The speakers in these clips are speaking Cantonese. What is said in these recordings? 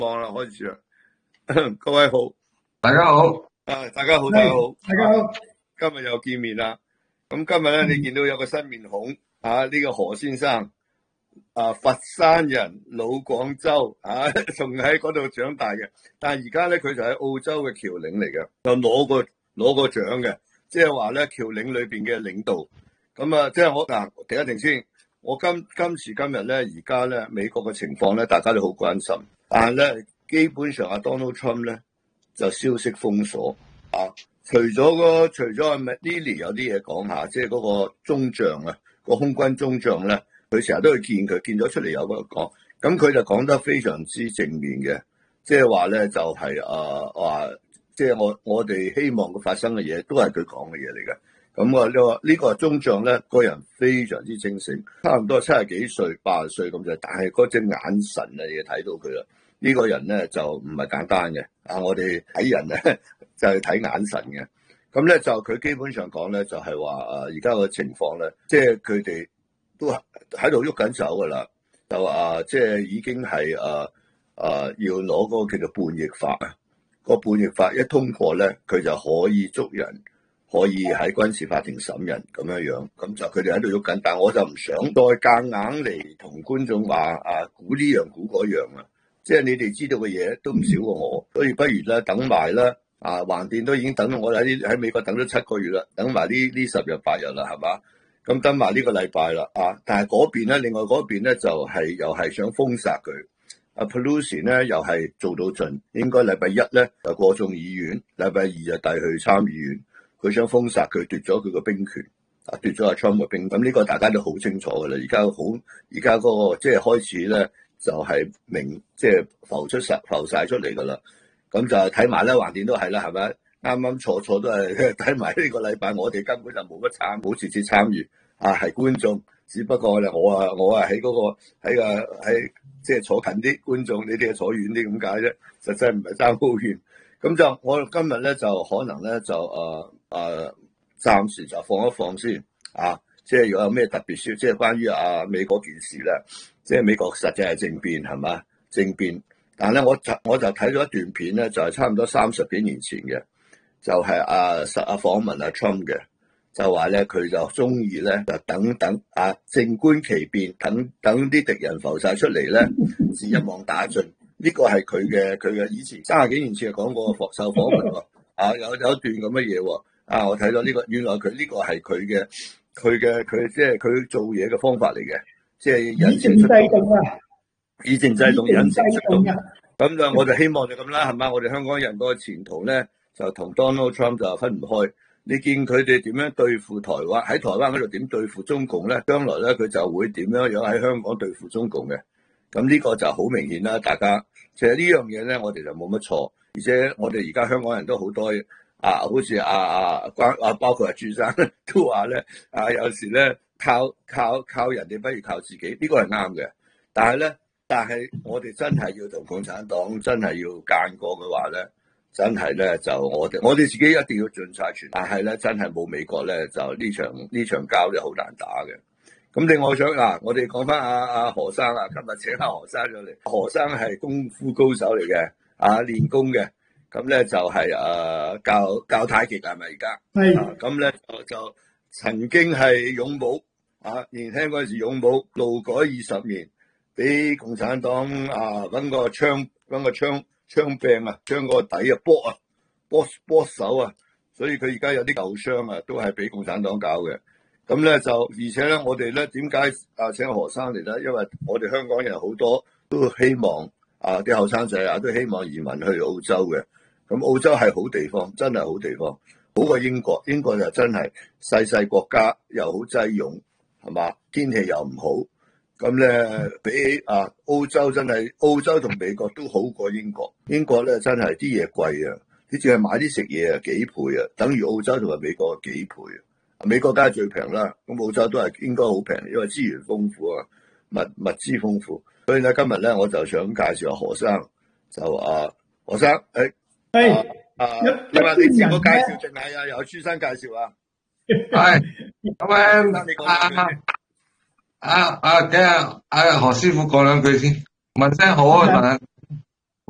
望啦，開始啦。各位好， 大家好， 大家好，大家好， 大家好。 今日又見面啦。咁今日咧，你見到有個新面孔呢個何先生佛山人，老廣州仲喺嗰度長大嘅，但係而家咧佢就喺澳洲嘅僑領嚟嘅，就攞個獎嘅，即係話咧僑領裏邊嘅領導。咁即係我停一停先。我今時今日咧，而家咧美國嘅情況咧，大家都好關心，但係咧基本上Donald Trump 咧就消息封鎖除咗阿 Lily 有啲嘢講下，即係嗰個中將個空軍中將咧，佢成日都去見佢，見咗出嚟有嗰個講，咁佢就講得非常之正面嘅，即係話咧就係話，即係我哋希望佢發生嘅嘢都係佢講嘅嘢嚟嘅。咁呢個中將咧，個人非常之清醒，差唔多70幾歲、80歲咁就，但係嗰隻眼神你睇到佢啦。呢個人咧就唔係簡單嘅，我哋睇人咧就係睇眼神嘅。咁咧就佢基本上講咧就係話而家個情況咧，即係佢哋都喺度喐緊手噶啦，就即係已經係要攞嗰個叫做叛逆法啊。個叛逆法一通過咧，佢就可以捉人。可以喺軍事法庭審人咁樣，咁就佢哋喺度喐緊，但我就唔想再夾硬嚟同觀眾話估呢樣估嗰樣即係你哋知道嘅嘢都唔少過我，所以不如咧等埋啦，橫掂都已經等到我喺美國等咗7個月啦，等埋呢10日8日啦，係嘛？咁等埋呢個禮拜啦，但係嗰邊咧，另外嗰邊咧就又係想封殺佢。Pelosi 咧又係做到盡，應該禮拜1咧就過眾議院，禮拜2就帶去參議院。佢想封殺佢，奪咗佢個兵權，奪咗阿 Trump 嘅兵。咁呢個大家都好清楚㗎啦。而家嗰個即係開始咧，就係即係浮晒出嚟㗎啦。咁就睇埋咧，橫掂都係啦，係咪？啱啱錯都係睇埋呢個禮拜，我哋根本就冇直接參與係觀眾。只不過咧，我喺嗰個喺即係坐近啲觀眾，你哋係坐遠啲咁解啫。實際唔係爭好遠。咁就我今日咧就可能咧就暫時就放一放先即係如果有咩特別消息，即係關於美國件事咧，即係美國實際係政變係嘛？政變，但係咧我就睇咗一段片咧，就係差唔多30幾年前嘅，就係訪問Trump 嘅，就話咧佢就中意咧就等靜觀其變，等啲敵人浮晒出嚟咧，至一網打盡。呢個係佢嘅以前30幾年前講過受訪問喎，有一段咁嘅嘢喎，我睇到呢個原來佢呢個係佢即係佢做嘢嘅方法嚟嘅，即係引情出動以靜制動，引情出動。咁就我就希望就咁啦，係嘛？我哋香港人嗰個前途咧就同 Donald Trump 就分唔開。你見佢哋點樣對付台灣，喺台灣嗰度點對付中共咧？將來咧佢就會點樣喺香港對付中共嘅。咁呢個就好明顯啦，大家其實呢樣嘢咧，我哋就冇乜錯，而且我哋而家香港人都好多好似包括朱生都話咧，有時咧靠人哋不如靠自己，呢個係啱嘅。但係我哋真係要同共產黨真係要間過嘅話咧，真係咧就我哋自己一定要盡晒全，但係咧真係冇美國咧，就呢場交就好難打嘅。咁另外我哋講翻阿何生今日請何生上嚟。何生係功夫高手嚟嘅，練功嘅。咁咧就係教太極係咪而家？係。咁咧就曾經係勇武年輕嗰陣時勇武，勞改20年，俾共產黨搵個槍柄將個底剝手所以佢而家有啲舊傷都係俾共產黨搞嘅。咁咧就，而且咧，我哋咧點解請何生嚟咧？因為我哋香港人好多都希望啲後生仔都希望移民去澳洲嘅。咁澳洲係好地方，真係好地方，好過英國。英國就真係細國家，又好擠擁，係嘛？天氣又唔好。咁咧比澳洲真係，澳洲同美國都好過英國。英國咧真係啲嘢貴你淨係買啲食嘢幾倍等於澳洲同埋美國幾倍美國梗係最平啦，咁澳洲都係應該好平，因為資源豐富物資豐富。所以咧今日咧我就想介紹何生，就何生，你話你自我介紹定係由朱生介紹係咁何師傅講兩句先，問聲好問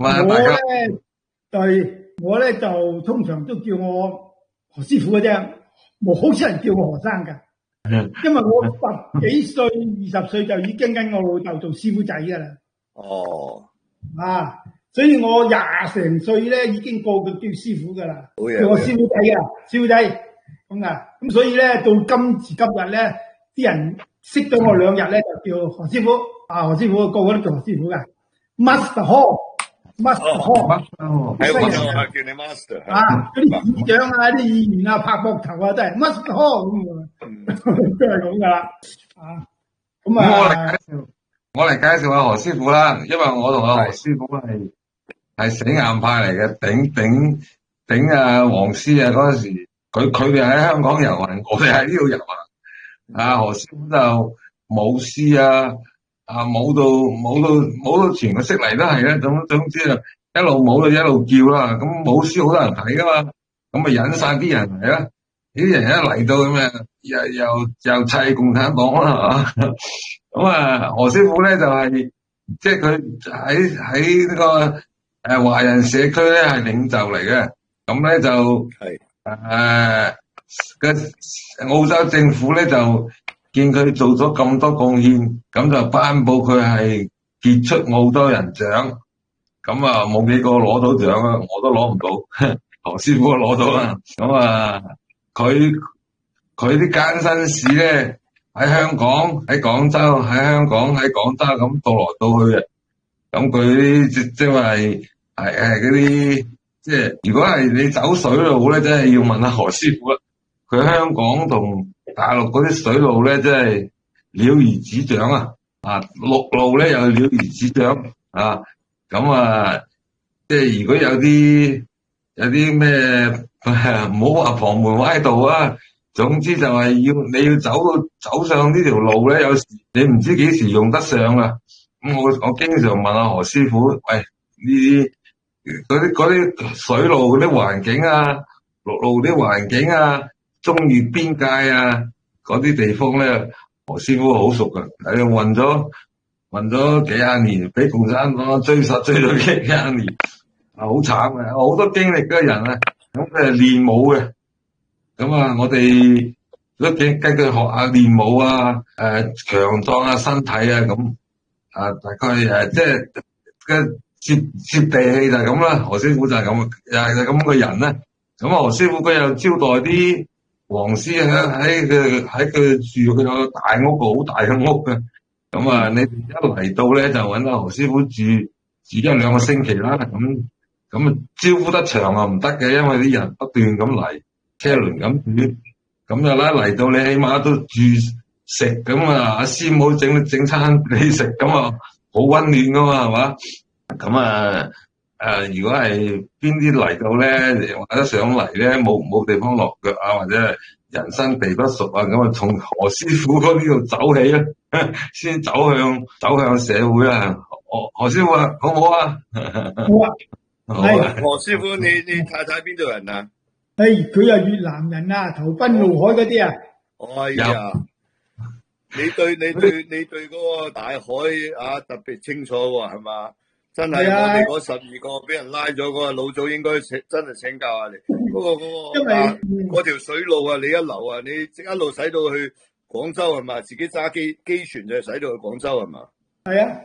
咁啊，大家我咧就通常都叫我何師傅嘅啫，冇好少人叫我何生㗎。因為我10幾歲、20歲就已經跟我老豆做師傅仔㗎啦。 哦， 所以我20成歲咧已經個個叫師傅㗎啦，叫我師傅仔㗎，師傅仔咁所以咧到今時今日咧，啲人識咗我2日咧就叫何師傅，何師傅個個都叫何師傅㗎 ，Master Ho，Master Ho， 係我叫你 Master， 嗰啲市長啊、啲議員啊拍膊頭啊都係 Master Ho 咁都係咁㗎啦， 我嚟介紹下何師傅啦，因為我同阿何師傅係死硬派嚟嘅，頂啊黃絲啊嗰陣時，佢哋喺香港遊行，我哋喺呢度遊行。何師傅就舞獅舞到全個悉尼都係啦，總之啊一路舞到一路叫啦，咁舞獅好多人睇噶嘛，咁咪引晒啲人嚟啦，啲人一嚟到咁啊又砌共產黨啦，係嘛？咁何師傅咧就係即係佢喺呢個華人社區咧係領袖嚟嘅，咁咧就澳洲政府咧就見佢做咗咁多貢獻，咁就頒布佢係傑出澳洲人獎，咁冇幾個攞到獎啊，我都攞唔到，何師傅攞到啦，咁佢啲艱辛史咧。喺香港、喺廣州、喺香港、喺廣州咁到來到去嘅，咁佢即係嗰啲，即係如果係你走水路咧，真係要問下何師傅啦。佢香港同大陸嗰啲水路咧，真係了如指掌啊！陸路咧又了如指掌啊！咁即係如果有啲咩唔好話旁門歪道啊！總之就係你要走上呢條路咧，有時你唔知幾時用得上啊！咁我經常問阿何師傅，喂，呢啲嗰啲水路嗰啲環境啊，陸路啲環境啊，中越邊界啊，嗰啲地方咧，何師傅好熟噶，運咗幾廿年，俾共產黨追咗幾廿年，好慘嘅，好多經歷嘅人啊，咁佢係練武嘅。咁我哋都跟佢學下練武啊，強壯身體啊，咁大概即係嘅接地氣就係咁啦。何師傅就係咁，又係咁嘅人咧。咁何師傅佢又招待啲黃絲喺佢住，佢有個大屋，好大嘅屋嘅。咁你哋一嚟到咧就搵阿何師傅住1-2個星期啦。咁招呼得長唔得嘅，因為啲人不斷咁嚟。車輪咁煮，咁就啦嚟到你起碼都住食咁阿師母整餐你食，咁好溫暖噶嘛，係嘛？咁如果係邊啲嚟到咧，或者上嚟咧冇地方落腳或者人生地不熟咁從何師傅嗰呢度走起啊，先走向社會啊。何師傅好唔好啊？ 好啊， 何師傅你太太邊度人啊？ 佢係越南人啊，投奔怒海嗰啲啊。 哎呀，你對嗰個大海特別清楚喎，係嘛？真係我哋嗰12個俾人拉咗嗰個老早應該真係請教下你。不過嗰條水路你一流你一路使到去廣州係嘛？自己揸機船就使到去廣州係嘛？ 係啊。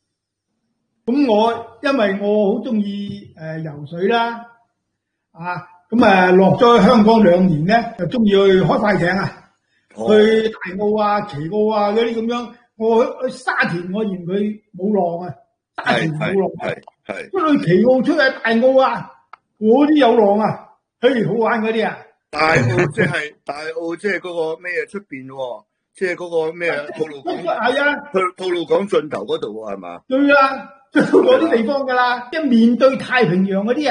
咁因為我好中意游水啦，咁落咗香港2年咧，就中意去開快艇去大澳旗澳嗰啲咁樣。我去沙田，我嫌佢冇浪沙田冇浪係。出去旗澳出去大澳嗰啲有浪好玩嗰啲大澳即係嗰個咩出邊喎？即係嗰個咩吐露港吐露港盡頭嗰度喎，係嘛？ 對啦，到嗰啲地方㗎啦，即係面對太平洋嗰啲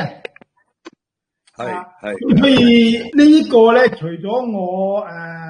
係，所以呢個咧，除咗我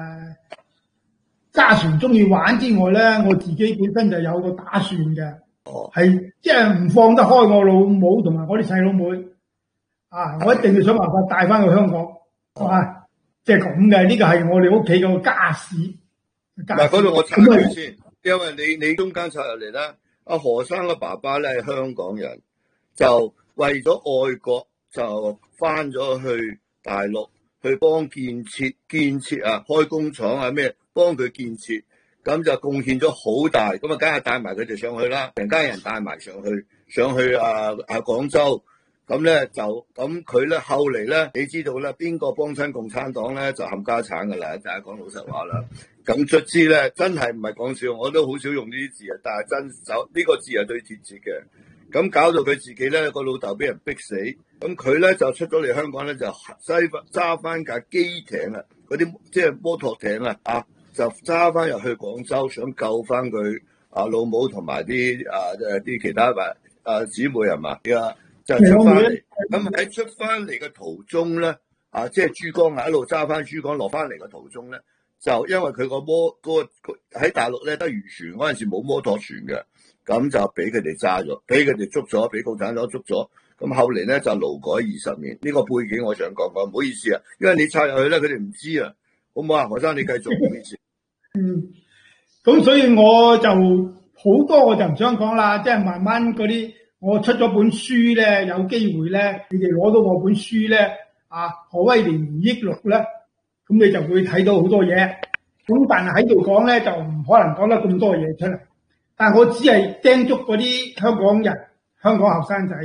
揸船中意玩之外咧，我自己本身就有個打算嘅，係即係唔放得開我老母同埋我啲細佬妹，我一定要想辦法帶翻去香港，即係咁嘅，呢個係我哋屋企個家事。 嗱，嗰度我插句先，因為你中間插入嚟啦，阿何生嘅爸爸咧係香港人。 就為咗愛國就翻咗去大陸去幫建設啊，開工廠啊咩，幫佢建設，咁就貢獻咗好大，咁啊梗係帶埋佢哋上去啦，成家人帶埋上去廣州。咁咧就咁佢咧後嚟咧，你知道咧邊個幫親共產黨咧就冚家產噶啦，大家講老實話啦。咁卒之咧真係唔係講笑，我都好少用呢啲字啊，但係真手呢個字係最貼切嘅。咁搞到佢自己咧個老豆俾人逼死，咁佢咧就出咗嚟香港咧就揸翻架機艇啊，嗰啲即係摩托艇啊，就揸翻入去廣州，想救翻佢老母同埋啲其他姊妹係嘛就出翻嚟。咁喺出翻嚟嘅途中咧即係珠江一路揸翻珠江落翻嚟嘅途中咧，就因為佢喺大陸咧得漁船，嗰陣時冇摩托船嘅。咁就俾佢哋揸咗，俾佢哋捉咗，俾共產黨捉咗。咁後嚟咧就勞改20年，呢個背景我想講講，唔好意思啊，因為你插入去咧，佢哋唔知啊，好唔好啊？何生你繼續，唔好意思。 咁所以我就好多我就唔想講啦，即係慢慢嗰啲，我出咗本書咧，有機會咧，你哋攞到我本書咧，何威廉回憶錄咧，咁你就會睇到好多嘢。咁但係喺度講咧，就唔可能講得咁多嘢出嚟。但係我只係叮囑嗰啲香港人、香港後生仔，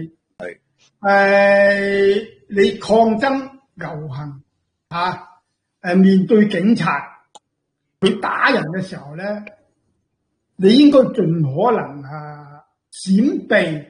你抗爭遊行面對警察佢打人嘅時候咧，你應該盡可能閃避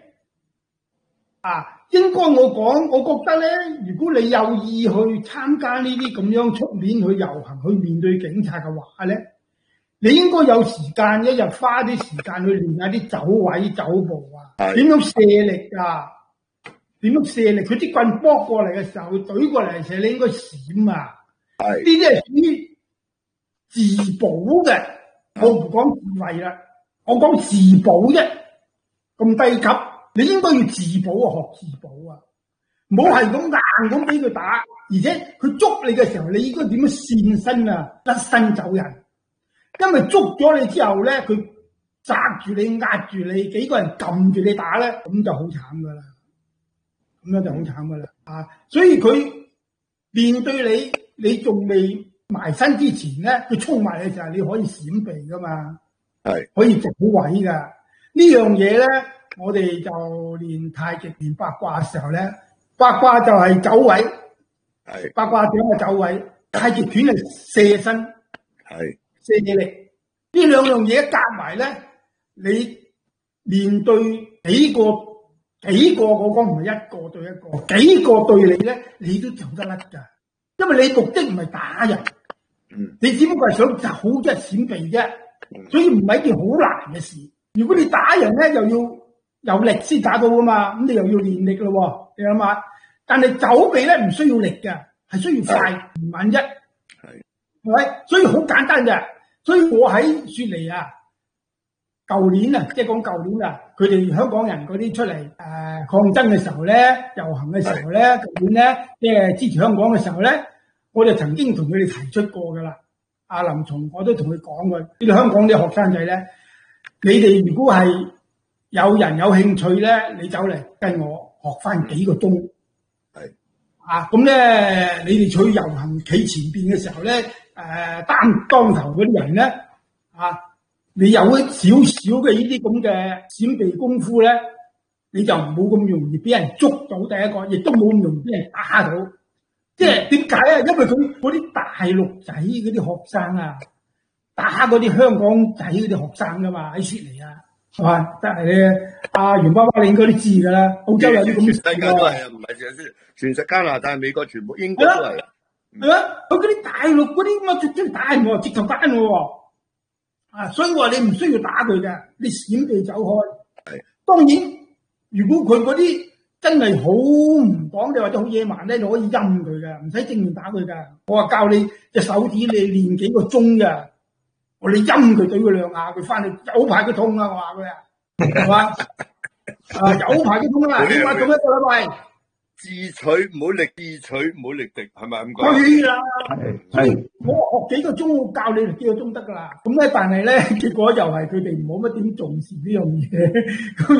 應該我覺得咧，如果你有意去參加呢啲咁樣出面去遊行、去面對警察嘅話咧，你應該有時間，一日花啲時間去練下啲走位走步點樣射力點樣射力？佢啲棍波過嚟嘅時候，佢懟過嚟嘅時候，你應該閃呢啲係屬於自保嘅，我唔講自衛啦，我講自保啫。咁低級，你應該要自保學自保唔好係咁硬咁俾佢打，而且佢捉你嘅時候，你應該點樣閃身甩身走人。因為捉咗你之後咧，佢紮住你、壓住你，幾個人撳住你打咧，咁就好慘噶啦，咁樣就好慘噶啦所以佢面對你仲未埋身之前咧，佢衝埋嘅時候，你可以閃避噶嘛，可以做好位噶。呢樣嘢咧，我哋就練太極、練八卦嘅時候咧，八卦就係走位，八卦點係走位，太極拳係射身，射力，呢兩樣嘢夾埋咧，你面對幾個，我講唔係一個對一個，幾個對你咧，你都走得甩噶，因為你目的唔係打人，你只不過係想走啫，閃避啫，所以唔係一件好難嘅事。如果你打人咧，又要有力先打到噶嘛，咁你又要練力咯，你諗下。但係走避咧唔需要力嘅，係需要快唔慢啫。係咪？所以好簡單嘅，所以我喺雪梨舊年即係講舊年佢哋香港人嗰啲出嚟抗爭嘅時候咧，遊行嘅時候咧，舊年咧即係支持香港嘅時候咧，我就曾經同佢哋提出過噶啦。阿林松我都同佢講過，呢啲香港啲學生仔咧，你哋如果係有人有興趣咧，你走嚟跟我學翻幾個鐘，咁咧你哋去遊行企前邊嘅時候咧。當頭嗰啲人咧，你有一少少嘅呢啲咁嘅閃避功夫咧，你就唔好咁容易俾人捉到第一個，亦都冇咁容易俾人打到。即係點解啊？因為佢嗰啲大陸仔嗰啲學生打嗰啲香港仔嗰啲學生噶嘛，喺雪梨係嘛？但係咧，袁爸爸你應該都知噶啦，澳洲有啲咁嘅事。世界都係唔係淨係全世加拿大、美國全部英國都係。係嘛？佢嗰啲大陸嗰啲咁啊，直接打人喎，直頭打人喎，所以話你唔需要打佢嘅，你閃避走開。當然，如果佢嗰啲真係好唔講，你或者好野蠻咧，你可以陰佢嘅，唔使正面打佢㗎。我話教你隻手指，你練幾個鐘㗎，我哋陰佢，對佢兩下，佢翻嚟有排佢痛啊！我話佢係嘛？有排佢痛啊！你話做一個禮拜。 自取唔好力，自取唔好力敵，係咪咁講？ 係啦，係我學幾個鐘，我教你幾個鐘得噶啦。咁咧，但係咧，結果又係佢哋冇乜點重視呢樣嘢。咁就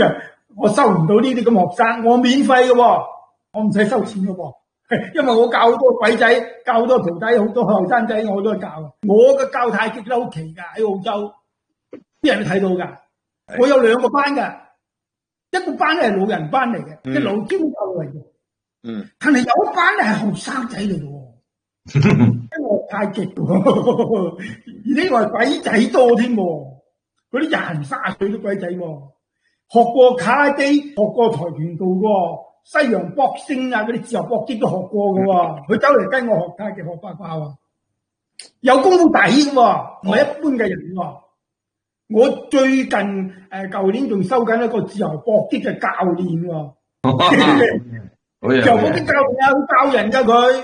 我收唔到呢啲咁學生，我免費嘅喎，我唔使收錢嘅喎，因為我教好多鬼仔，教好多徒弟，好多後生仔我都係教。我嘅教太極都好奇㗎，喺澳洲啲人都睇到㗎。我有2個班㗎，一個班咧係老人班嚟嘅，即係老招教嚟嘅。但係有一班咧係後生仔嚟嘅喎，因為太極喎，而呢個係鬼仔多添喎，嗰啲20、30歲都鬼仔喎，學過卡拉基，學過跆拳道喎，西洋搏星啊嗰啲自由搏擊都學過嘅喎，佢走嚟跟我學太極學八卦喎，有功夫底嘅喎，唔係一般嘅人喎。我最近舊年仲收緊一個自由搏擊嘅教練喎。自由搏擊教練啊，教人㗎佢，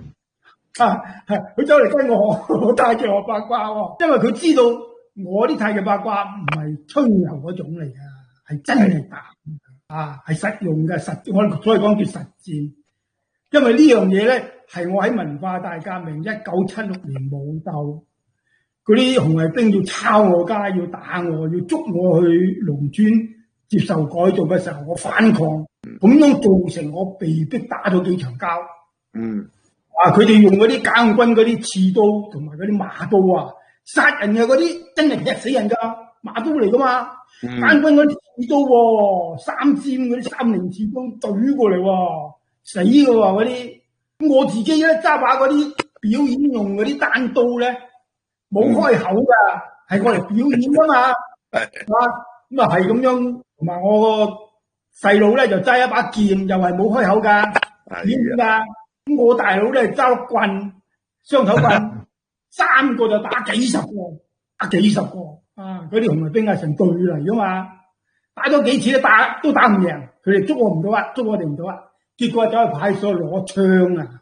佢走嚟跟我學太極學八卦喎，因為佢知道我啲太極八卦唔係吹牛嗰種嚟㗎，係真係打係實用嘅我所以講叫實戰，因為呢樣嘢咧係我喺文化大革命1976年武鬥。嗰啲紅衛兵要抄我家，要打我，要捉我去農村接受改造嘅時候，我反抗，咁樣造成我被逼打咗幾場交。佢哋用嗰啲解放軍嗰啲刺刀同埋嗰啲馬刀啊，殺人嘅嗰啲真係劈死人㗎，馬刀嚟㗎嘛。解放軍嗰啲刺刀喎，3尖嗰啲3菱刺刀懟過嚟喎，死㗎喎嗰啲。咁我自己咧揸把嗰啲表演用嗰啲單刀咧。冇開口噶，係我嚟表演噶嘛，咁啊係咁樣，同埋我個細佬咧就揸一把劍，又係冇開口噶，表演噶。咁我大佬咧揸棍，雙頭棍，3個就打幾十個，嗰啲紅衛兵啊成隊嚟噶嘛，打咗幾次都打唔贏，佢哋捉我唔到啊，捉我哋唔到啊，結果走去派出所攞槍啊，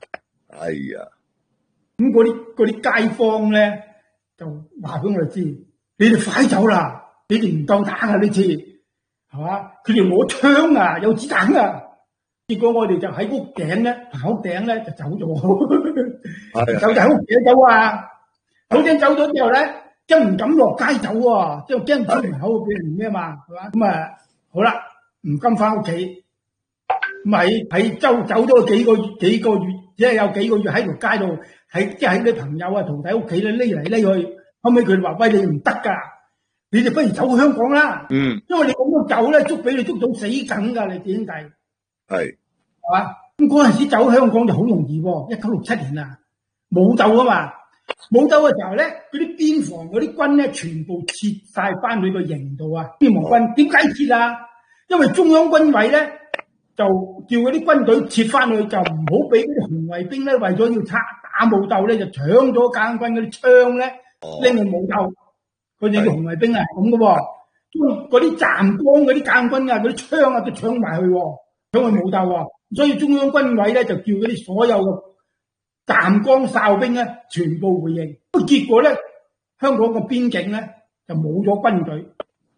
咁嗰啲街坊咧。就話俾我哋知，你哋快走啦！你哋唔夠打啊呢次，係嘛？佢哋攞槍啊，有子彈啊！結果我哋就喺屋頂咧，行屋頂咧就走咗，就喺屋頂走啊！屋頂走咗之後咧，真唔敢落街走喎，即係驚出門口俾人咩嘛，係嘛？咁啊，好啦，唔敢翻屋企，咁喺走咗幾個月，即係有幾個月喺條街度。喺啲朋友啊、徒弟屋企咧匿嚟匿去，後尾佢哋話：喂，你唔得㗎，你哋不如走去香港啦。因為你咁樣走咧，俾你捉到死梗㗎，你點計？係嘛？咁嗰陣時走香港就好容易喎，1967年啊，武鬥啊嘛，武鬥嘅時候咧，嗰啲邊防嗰啲軍咧，全部撤晒翻去個營度啊！邊防軍點解撤啊？因為中央軍委咧就叫嗰啲軍隊撤翻去，就唔好俾嗰啲紅衛兵咧為咗要打武鬥咧，就搶咗解放軍嗰啲槍咧，拎去武鬥。佢哋啲紅衛兵係咁嘅喎，將嗰啲站崗嗰啲解放軍啊，嗰啲槍啊都搶埋去，搶去武鬥喎。所以中央軍委咧就叫嗰啲所有嘅站崗哨兵咧全部回應。結果咧，香港嘅邊境咧就冇咗軍隊，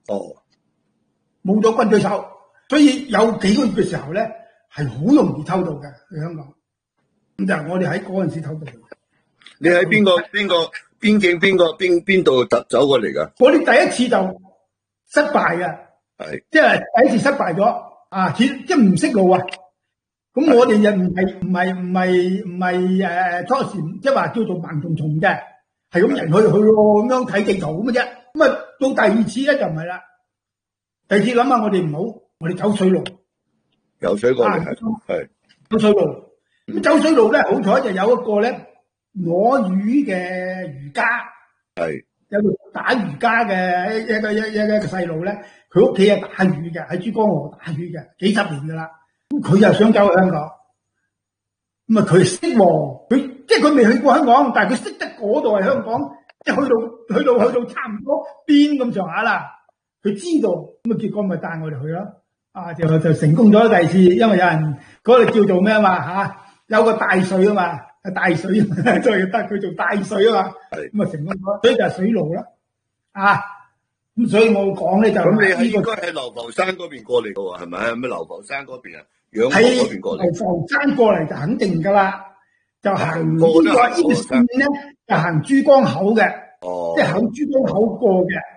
冇咗軍隊手，所以有幾個月嘅時候咧係好容易偷渡嘅去香港。咁就我哋喺嗰陣時偷渡。 你喺邊個邊境邊度走過嚟㗎？ 我哋第一次就失敗嘅，係即係第一次失敗咗啊！即係唔識路啊！咁我哋又唔係初時即係話叫做盲從從嘅，係咁人去咁樣睇地圖咁嘅啫。咁啊到第二次咧就唔係啦。第二次諗下我哋唔好，我哋走水路， 游水過嚟係走水路。咁走水路咧，好彩就有一個咧攞魚嘅漁家，係有個打魚家嘅一個細路咧，佢屋企係打魚嘅，喺珠江河打魚嘅，幾十年噶啦。咁佢又想走去香港，咁啊佢識喎，佢即係佢未去過香港，但係佢識得嗰度係香港，即係去到差唔多邊咁上下啦。佢知道，咁啊結果咪帶我哋去咯。啊就成功咗第二次，因為有人嗰度叫做咩啊嘛嚇。有個大水啊嘛，大水，所以得佢做大水啊嘛，咁啊成功咗，所以就係水路啦，咁所以我講咧就咁你係應該喺流浮山嗰邊過嚟嘅喎，係咪啊？咩流浮山嗰邊啊？養河嗰邊過嚟。流浮山過嚟就肯定㗎啦，就行呢個線咧，就行珠江口嘅，即係喺珠江口過嘅，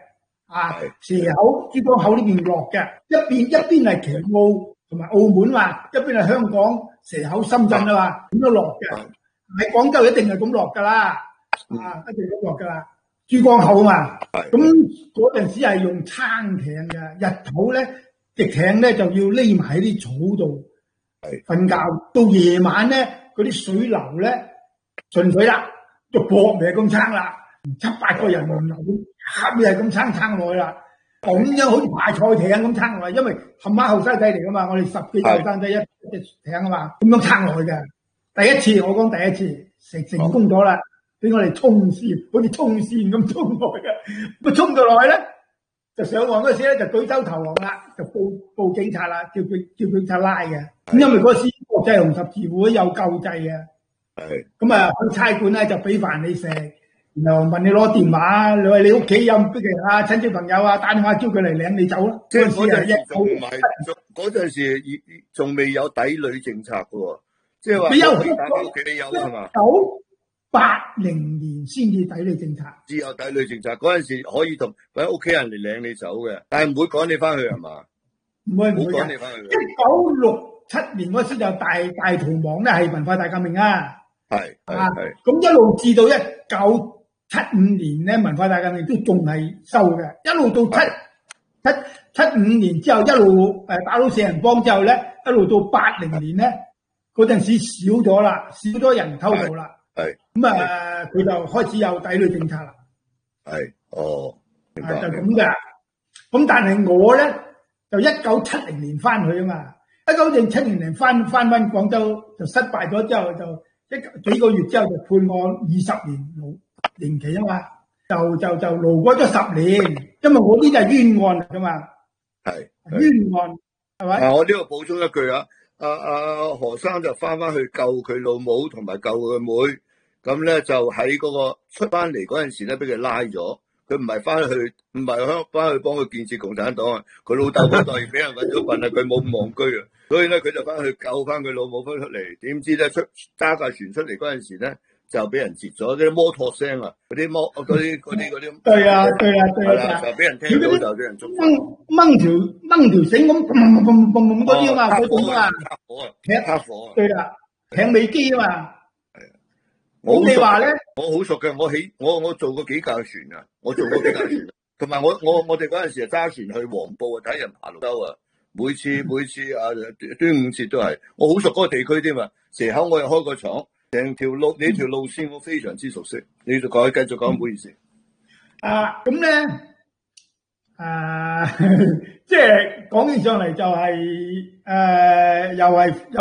蛇口、珠江口呢邊落嘅，一邊係旗澳同埋澳門嘛，一邊係香港、蛇口、深圳啊嘛，咁都落嘅。喺廣州一定係咁落㗎啦，一定咁落㗎啦。珠江口啊嘛，咁嗰陣時係用撐艇嘅，日頭咧隻艇咧就要匿埋喺啲草度瞓覺，到夜晚咧嗰啲水流咧順水啦，就搏命咁撐啦，7-8個人輪流咁，係咁撐落去啦，咁樣好似排賽艇咁撐落去，因為冚媽後生仔嚟噶嘛，我哋10幾個後生仔一隻艇啊嘛，咁樣撐落去嘅。第一次我講第一次成功咗啦。俾我哋衝線，好似衝線咁衝落去嘅，咁衝到落去咧，就上岸嗰時咧就舉手投降啦，就報警察啦，叫警察拉嘅。咁因為嗰時國際紅十字會有救濟嘅，咁啊去差館咧就俾飯你食，然後問你攞電話，你話你屋企有邊個人啊、親戚朋友啊，打電話叫佢嚟領你走咯。 即係嗰陣時仲未有抵女政策嘅喎，即係話你打翻屋企你有係嘛 ？1980年先至抵女政策， 只有抵女政策嗰陣時可以同揾屋企人嚟領你走嘅，但係唔會趕你翻去係嘛？ 唔會趕你翻去。 1967年嗰時就大逃亡咧，係文化大革命啊， 係咁一路至到1975年咧，文化大革命都仲係收嘅，一路到75年之後，一路打到四人幫之後咧，一路到80年咧，嗰陣時少咗啦，少咗人偷渡啦。咁佢就開始有抵女政策啦。 明白。 就咁嘅。咁但係我咧就1970年翻去啊嘛，1970年翻廣州就失敗咗之後，就幾個月之後就判我20年刑期啊嘛，就勞過咗10年，因為我呢啲係冤案嚟噶嘛。冤案係咪？ 我呢度補充一句啊。何生就翻去救佢老母同埋救佢妹，咁咧就喺嗰個出翻嚟嗰陣時咧，俾佢拉咗。佢唔係翻去幫佢建設共產黨啊！佢老豆嗰代俾人搵咗份啊，佢冇咁戇居啊，所以咧佢就翻去救翻佢老母翻出嚟。點知咧揸架船出嚟嗰陣時咧，就俾人截咗啲摩托聲啊！嗰啲對啊， 就俾人聽到就俾人捉。 掹條繩咁嗰啲啊嘛，嗰種啊， 拆火。 對啦，艇尾機啊嘛。 你話咧？我好熟嘅，我做過幾架船啊，同埋我哋嗰陣時揸船去黃埔啊，睇人爬龍舟啊，每次端午節都係，我好熟嗰個地區添啊。蛇口我又開過廠，成條路線我非常之熟悉。你繼續講，唔好意思。 咁咧，即係講起上嚟就係又係。